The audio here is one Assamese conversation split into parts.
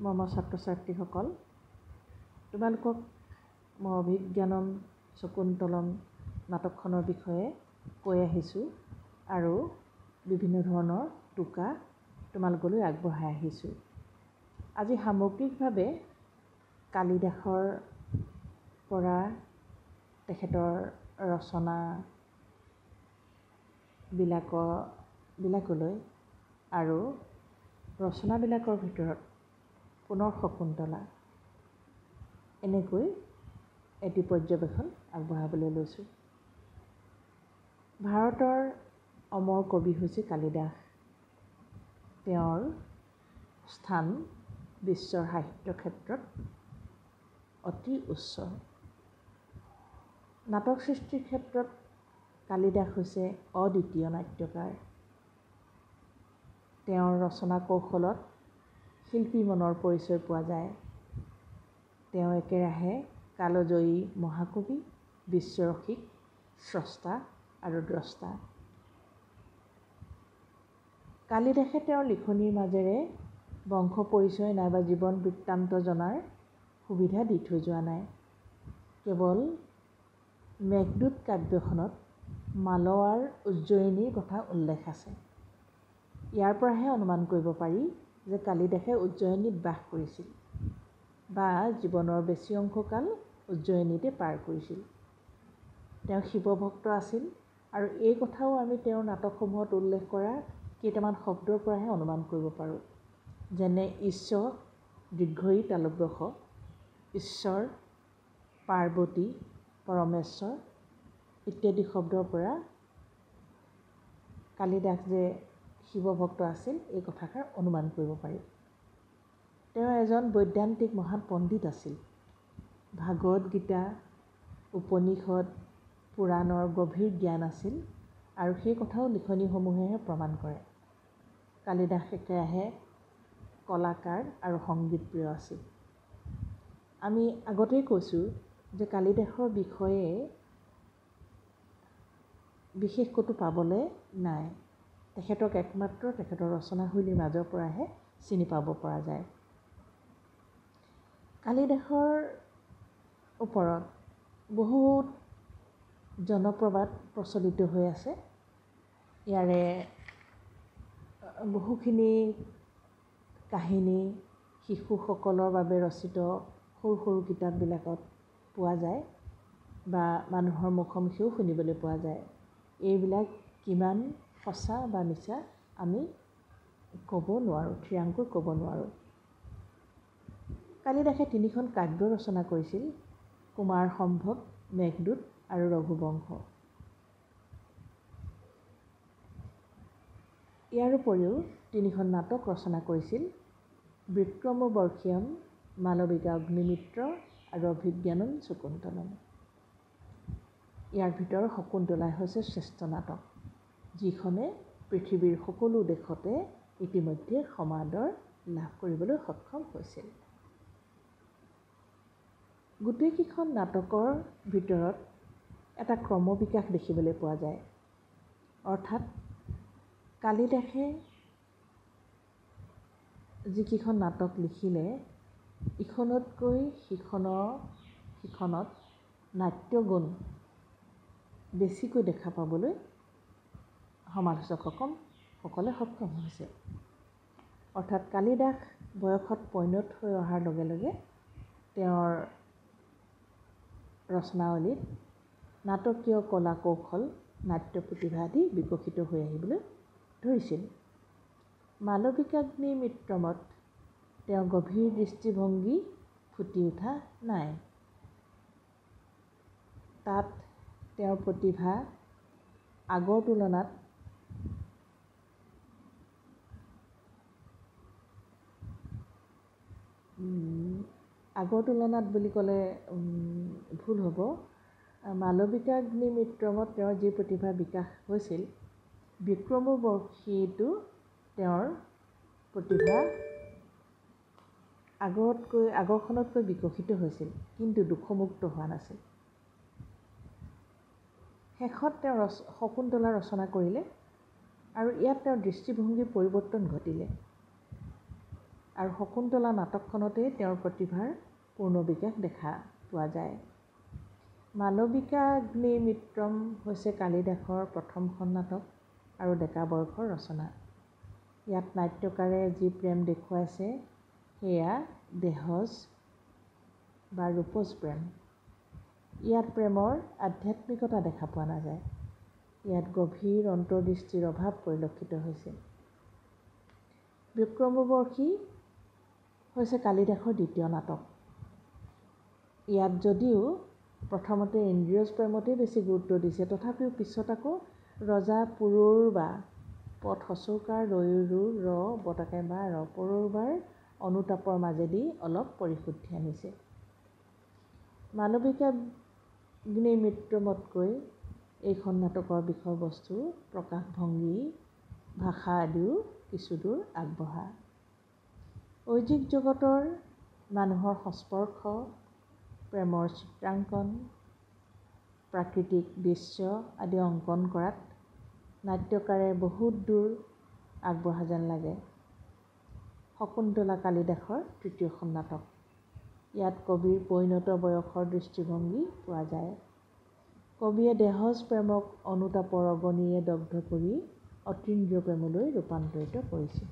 মৰমৰ ছাত্ৰ ছাত্ৰীসকল, তোমালোকক মই অভিজ্ঞানম শকুন্তলম নাটকখনৰ বিষয়ে কৈ আহিছোঁ আৰু বিভিন্ন ধৰণৰ টোকা তোমালোকলৈ আগবঢ়াই আহিছোঁ। আজি সামগ্ৰিকভাৱে কালিদাসৰ পৰা তেখেতৰ ৰচনাবিলাকলৈ আৰু ৰচনাবিলাকৰ ভিতৰত পুনৰ শকুন্তলা এনেকৈ এটি পৰ্যবেক্ষণ আগবঢ়াবলৈ লৈছোঁ। ভাৰতৰ অমৰ কবি হৈছে কালিদাস। তেওঁৰ স্থান বিশ্বৰ সাহিত্য ক্ষেত্ৰত অতি উচ্চ। নাটক সৃষ্টিৰ ক্ষেত্ৰত কালিদাস হৈছে অদ্বিতীয় নাট্যকাৰ। তেওঁৰ ৰচনা কৌশলত শিল্পী মনৰ পৰিচয় পোৱা যায়। তেওঁ একেৰাহে কালজয়ী মহাকবি, বিশ্বৰসিক, স্ৰষ্টা আৰু দ্ৰষ্টা। কালিদাসে তেওঁৰ লিখনিৰ মাজেৰে বংশ পৰিচয় নাইবা জীৱন বৃত্তান্ত জনাৰ সুবিধা দি থৈ যোৱা নাই। কেৱল মেঘদূত কাব্যখনত মালৱাৰ উজ্জয়িনীৰ কথা উল্লেখ আছে। ইয়াৰ পৰাহে অনুমান কৰিব পাৰি যে কালিদাসে উজ্জয়িনীত বাস কৰিছিল বা জীৱনৰ বেছি অংশকাল উজ্জয়িনীতে পাৰ কৰিছিল। তেওঁ শিৱভক্ত আছিল আৰু এই কথাও আমি তেওঁৰ নাটকসমূহত উল্লেখ কৰা কেইটামান শব্দৰ পৰাহে অনুমান কৰিব পাৰোঁ। যেনে ঈশ্বৰ দীৰ্ঘই তালব্য শ, ঈশ্বৰ, পাৰ্বতী, পৰমেশ্বৰ ইত্যাদি শব্দৰ পৰা কালিদাস যে শিৱভক্ত আছিল এই কথাষাৰ অনুমান কৰিব পাৰি। তেওঁ এজন বৈদান্তিক মহান পণ্ডিত আছিল। ভাগৱত গীতা, উপনিষদ, পুৰাণৰ গভীৰ জ্ঞান আছিল আৰু সেই কথাও লিখনিসমূহেহে প্ৰমাণ কৰে। কালিদাস একেৰাহে কলাকাৰ আৰু সংগীতপ্ৰিয় আছিল। আমি আগতেই কৈছোঁ যে কালিদাসৰ বিষয়ে বিশেষ ক'তো পাবলৈ নাই। তেখেতক একমাত্ৰ তেখেতৰ ৰচনাশৈলীৰ মাজৰ পৰাহে চিনি পাব পৰা যায়। কালিদাসৰ ওপৰত বহুত জনপ্ৰবাদ প্ৰচলিত হৈ আছে। ইয়াৰে বহুখিনি কাহিনী শিশুসকলৰ বাবে ৰচিত সৰু সৰু কিতাপবিলাকত পোৱা যায় বা মানুহৰ মুখামুখিও শুনিবলৈ পোৱা যায়। এইবিলাক কিমান সঁচা বা মিছা আমি ক'ব নোৱাৰোঁ, থিৰাংকৈ ক'ব নোৱাৰোঁ। কালিদাসে 3খন কাব্য ৰচনা কৰিছিল: কুমাৰ সম্ভৱ, মেঘদূত আৰু ৰঘুবংশ। ইয়াৰ উপৰিও 3খন নাটক ৰচনা কৰিছিল: বিক্ৰমোৰ্বশীয়ম, মালবিকা অগ্নিমিত্ৰ আৰু অভিজ্ঞানম শকুন্তলম। ইয়াৰ ভিতৰত শকুন্তলাই হৈছে শ্ৰেষ্ঠ নাটক, যিখনে পৃথিৱীৰ সকলো দেশতে ইতিমধ্যে সমাদৰ লাভ কৰিবলৈ সক্ষম হৈছিল। গোটেইকেইখন নাটকৰ ভিতৰত এটা ক্ৰমবিকাশ দেখিবলৈ পোৱা যায়। অৰ্থাৎ কালিদাসে যিকেইখন নাটক লিখিলে ইখনতকৈ সিখনত নাট্যগুণ বেছিকৈ দেখা পাবলৈ সমালোচকসকলে সক্ষম হৈছে। অৰ্থাৎ কালিদাস বয়সত পৈণত হৈ অহাৰ লগে লগে তেওঁৰ ৰচনাৱলীত নাটকীয় কলা কৌশল, নাট্য প্ৰতিভা আদি বিকশিত হৈ আহিবলৈ ধৰিছিল। মালবিকাগ্নিমিত্ৰমত তেওঁৰ গভীৰ দৃষ্টিভংগী ফুটি উঠা নাই। তাত তেওঁৰ প্ৰতিভা আগৰ তুলনাত বুলি ক'লে ভুল হ'ব। মালবিকাগ্নিমিত্ৰমত তেওঁৰ যি প্ৰতিভা বিকাশ হৈছিল, বিক্ৰমোৰ্বশীতো তেওঁৰ প্ৰতিভা আগৰখনতকৈ বিকশিত হৈছিল, কিন্তু দোষমুক্ত হোৱা নাছিল। শেষত তেওঁ শকুন্তলা ৰচনা কৰিলে আৰু ইয়াত তেওঁৰ দৃষ্টিভংগীৰ পৰিৱৰ্তন ঘটিলে। আৰু শকুন্তলা নাটকখনতেই তেওঁৰ প্ৰতিভাৰ পূৰ্ণ বিকাশ দেখা পোৱা যায়। মালবিকাগ্নিমিত্ৰম হৈছে কালিদাসৰ প্ৰথমখন নাটক আৰু ডেকা বয়সৰ ৰচনা। ইয়াত নাট্যকাৰে যি প্ৰেম দেখুৱাইছে সেয়া দেহজ বা ৰূপজ প্ৰেম। ইয়াত প্ৰেমৰ আধ্যাত্মিকতা দেখা পোৱা নাযায়। ইয়াত গভীৰ অন্তৰ্দৃষ্টিৰ অভাৱ পৰিলক্ষিত হৈছে। বিক্ৰমবৰ্ষী হৈছে কালিদাসৰ দ্বিতীয় নাটক। ইয়াত যদিও প্ৰথমতে ইন্দ্ৰিয়জ প্ৰেমতেই বেছি গুৰুত্ব দিছে, তথাপিও পিছত আকৌ ৰজা পুৰৰুবা পথ সচৌকাৰ ৰয়ুৰু বতাকে বা পুৰৰুবাৰ অনুতাপৰ মাজেদি অলপ পৰিশুদ্ধি আনিছে। মালবিকাগ্নিমিত্ৰমতকৈ এইখন নাটকৰ বিষয়বস্তু, প্ৰকাশভংগী, ভাষা আদিও কিছুদূৰ আগবঢ়া। ঐহিক জগতৰ মানুহৰ সংস্পৰ্শ, প্ৰেমৰ চিত্ৰাংকন, প্ৰাকৃতিক দৃশ্য আদি অংকন কৰাত নাট্যকাৰে বহুত দূৰ আগবঢ়া যেন লাগে। শকুন্তলা কালিদাসৰ তৃতীয়খন নাটক। ইয়াত কবিৰ পৰিণত বয়সৰ দৃষ্টিভংগী পোৱা যায়। কবিয়ে দেহজ প্ৰেমক অনুতাপৰ অগ্নিৰে দগ্ধ কৰি অতীন্দ্ৰিয় প্ৰেমলৈ ৰূপান্তৰিত কৰিছে।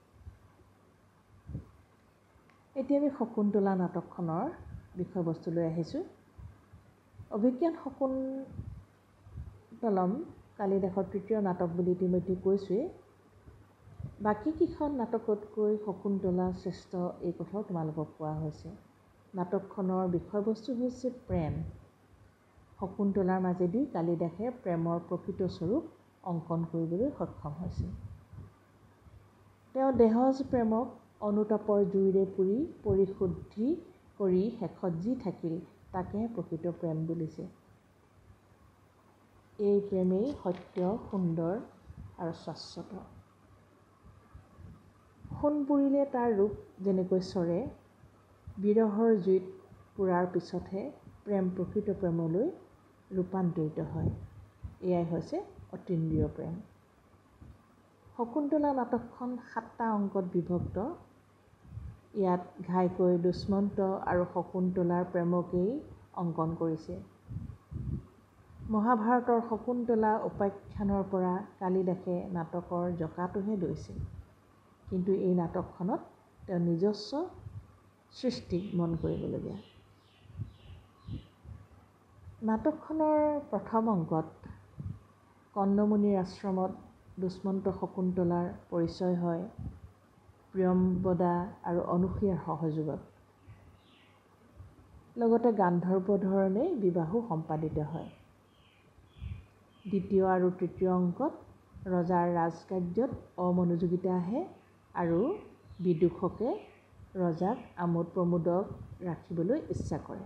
এতিয়া আমি শকুন্তলা নাটকখনৰ বিষয়বস্তুলৈ আহিছোঁ। অভিজ্ঞান শকুন্তলম কালিদাসৰ তৃতীয় নাটক বুলি ইতিমধ্যে কৈছোঁৱেই। বাকীকেইখন নাটকতকৈ শকুন্তলা শ্ৰেষ্ঠ এই কথাও তোমালোকক কোৱা হৈছে। নাটকখনৰ বিষয়বস্তু হৈছে প্ৰেম। শকুন্তলাৰ মাজেদি কালিদাসে প্ৰেমৰ প্ৰকৃত স্বৰূপ অংকন কৰিবলৈ সক্ষম হৈছে। তেওঁ দেহজ প্ৰেমক অনুতাপৰ জুইৰে পুৰি পৰিশুদ্ধি কৰি শেষত যি থাকিল তাকেহে প্ৰকৃত প্ৰেম বুলিছে। এই প্ৰেমেই সত্য, সুন্দৰ আৰু শাশ্বত। সোণ পুৰিলে তাৰ ৰূপ যেনেকৈ চৰে, বিৰহৰ জুইত পুৰাৰ পিছতহে প্ৰেম প্ৰকৃত প্ৰেমলৈ ৰূপান্তৰিত হয়। এয়াই হৈছে অতীন্দ্ৰিয় প্ৰেম। শকুন্তলা নাটকখন 7টা অংকত বিভক্ত। ইয়াত ঘাইকৈ দুষ্মন্ত আৰু শকুন্তলাৰ প্ৰেমকেই অংকন কৰিছে। মহাভাৰতৰ শকুন্তলা উপাখ্যানৰ পৰা কালিদাসে নাটকৰ জঁকাটোহে লৈছে। কিন্তু এই নাটকখনত তেওঁ নিজস্ব সৃষ্টি মন কৰিবলগীয়া। নাটকখনৰ প্ৰথম অংকত কন্দমুনিৰ আশ্ৰমত দুষ্মন্ত শকুন্তলাৰ পৰিচয় হয় প্ৰিয়ম্বদা আৰু অনুসূয়াৰ সহযোগত। লগতে গান্ধৰ্ব ধৰণে বিবাহো সম্পাদিত হয়। দ্বিতীয় আৰু তৃতীয় অংকত ৰজাৰ ৰাজকাৰ্যত অমনোযোগিতা আহে আৰু বিদূষকে ৰজাক আমোদ প্ৰমোদক ৰাখিবলৈ ইচ্ছা কৰে।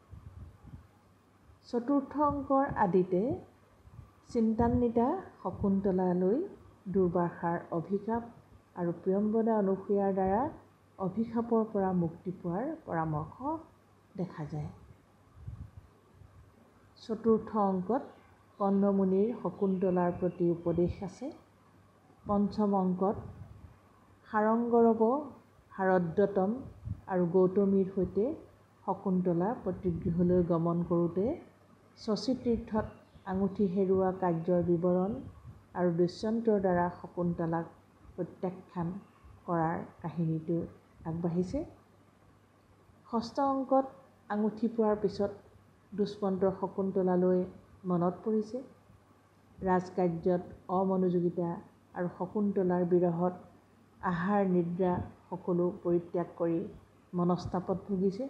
চতুৰ্থ অংকৰ আদিতে চিন্তান্বিতা শকুন্তলালৈ দুৰ্বাসাৰ অভিশাপ আৰু প্ৰিয়ম্বদা অনুসূয়াৰ দ্বাৰা অভিশাপৰ পৰা মুক্তি পোৱাৰ পৰামৰ্শ দেখা যায়। চতুৰ্থ অংকত কন্দমুনিৰ শকুন্তলাৰ প্ৰতি উপদেশ আছে। পঞ্চম অংকত শাৰংগৰৱ, শাৰদ্বতম আৰু গৌতমীৰ সৈতে শকুন্তলা পতিগৃহলৈ গমন কৰোঁতে শচীতীৰ্থত আঙুঠি হেৰুওৱা কাৰ্যৰ বিৱৰণ আৰু দুষ্যন্তৰ দ্বাৰা শকুন্তলাক প্ৰত্যাখ্যান কৰাৰ কাহিনীটো আগবাঢ়িছে। ষষ্ঠ অংকত আঙুঠি পোৱাৰ পিছত দুষ্মন্তৰ শকুন্তলালৈ মনত পৰিছে। ৰাজকাৰ্যত অমনোযোগিতা আৰু শকুন্তলাৰ বিৰহত আহাৰ নিদ্ৰা সকলো পৰিত্যাগ কৰি মনস্তাপত ভুগিছে।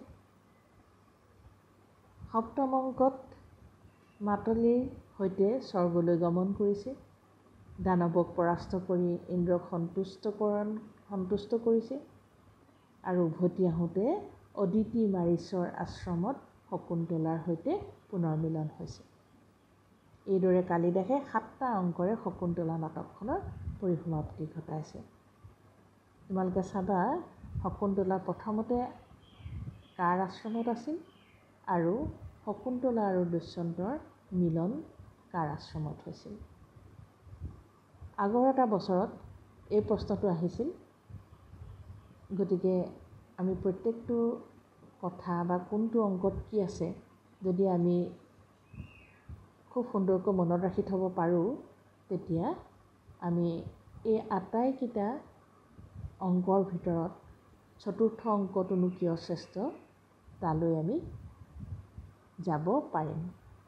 সপ্তম অংকত মাতলীৰ সৈতে স্বৰ্গলৈ গমন কৰিছে। দানৱক পৰাস্ত কৰি ইন্দ্ৰক সন্তুষ্ট কৰিছে আৰু উভতি আহোঁতে অদিতি মাৰিচৰ আশ্ৰমত শকুন্তলাৰ সৈতে পুনৰ মিলন হৈছে। এইদৰে কালিদাসে 7টা অংকৰে শকুন্তলা নাটকখনৰ পৰিসমাপ্তি ঘটাইছে। তোমালোকে চাবা শকুন্তলা প্ৰথমতে কাৰ আশ্ৰমত আছিল আৰু শকুন্তলা আৰু দুষ্যন্তৰ মিলন কাৰ আশ্ৰমত হৈছিল। আগৰ এটা বছৰত এই প্ৰশ্নটো আহিছিল গতিকে আমি প্ৰত্যেকটো কথা বা কোনটো অংকত কি আছে যদি আমি খুব সুন্দৰকৈ মনত ৰাখি থ'ব পাৰোঁ, তেতিয়া আমি এই আটাইকেইটা অংকৰ ভিতৰত চতুৰ্থ অংকটোনো কিয় শ্ৰেষ্ঠ তালৈ আমি যাব পাৰিম।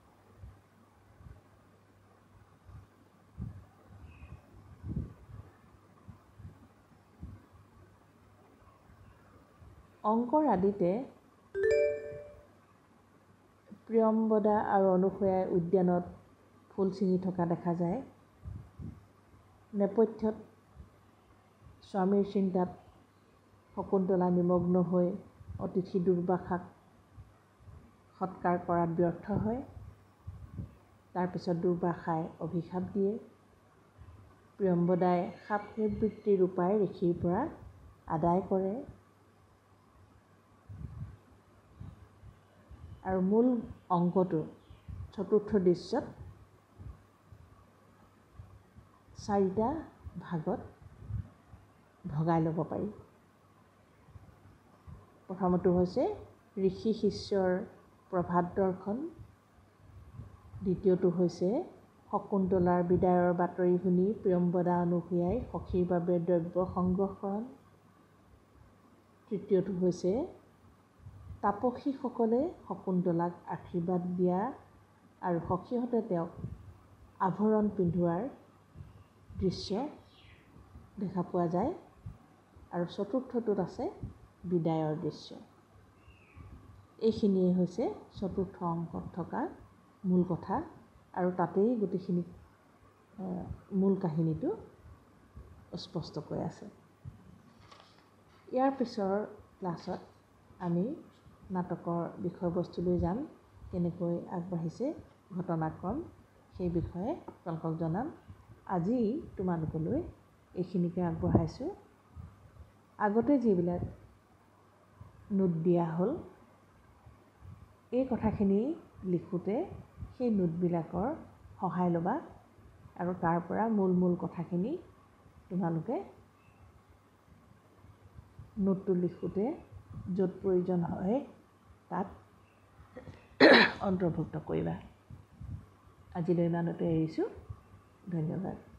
অংকৰ আদিতে প্ৰিয়ম্বদা আৰু অনুসূয়াই উদ্যানত ফুল ছিঙি থকা দেখা যায়। নেপথ্যত স্বামীৰ চিন্তাত শকুন্তলা নিমগ্ন হৈ অতিথি দুৰ্বাসাক সৎকাৰ কৰাত ব্যৰ্থ হয়। তাৰপিছত দুৰ্বাসাই অভিশাপ দিয়ে। প্ৰিয়ম্বদাই সাপ নিবৃত্তিৰ উপায় ঋষিৰ পৰা আদায় কৰে। আৰু মূল অংকটো চতুৰ্থ দৃশ্যত 4টা ভাগত ভগাই ল'ব পাৰি। প্ৰথমটো হৈছে ঋষি শিষ্যৰ প্ৰভাত দৰ্শন, দ্বিতীয়টো হৈছে শকুন্তলাৰ বিদায়ৰ বাতৰি শুনি প্ৰিয়ম্বদা অনুসূয়াই সখীৰ বাবে দ্ৰব্য সংগ্ৰহকৰণ, তৃতীয়টো হৈছে তাপসীসকলে শকুন্তলাক আশীৰ্বাদ দিয়া আৰু সখীহঁতে তেওঁক আভৰণ পিন্ধোৱাৰ দৃশ্য দেখা পোৱা যায়। আৰু চতুৰ্থটোত আছে বিদায়ৰ দৃশ্য। এইখিনিয়ে হৈছে চতুৰ্থ অংকত থকা মূল কথা আৰু তাতেই গোটেইখিনি মূল কাহিনীটো স্পষ্টকৈ আছে। ইয়াৰ পিছৰ ক্লাছত আমি নাটকৰ বিষয়বস্তুলৈ যাম, কেনেকৈ আগবাঢ়িছে ঘটনাক্ৰম সেই বিষয়ে আপোনালোকক জনাম। আজি তোমালোকলৈ এইখিনিকে আগবঢ়াইছোঁ। আগতে যিবিলাক নোট দিয়া হ'ল, এই কথাখিনি লিখোঁতে সেই নোটবিলাকৰ সহায় ল'বা আৰু তাৰ পৰা মূল কথাখিনি তোমালোকে নোটটো লিখোঁতে য'ত প্ৰয়োজন হয় তাত অন্তৰ্ভুক্ত কৰিবা। আজিলৈ ইমানতে এৰিছোঁ। ধন্যবাদ।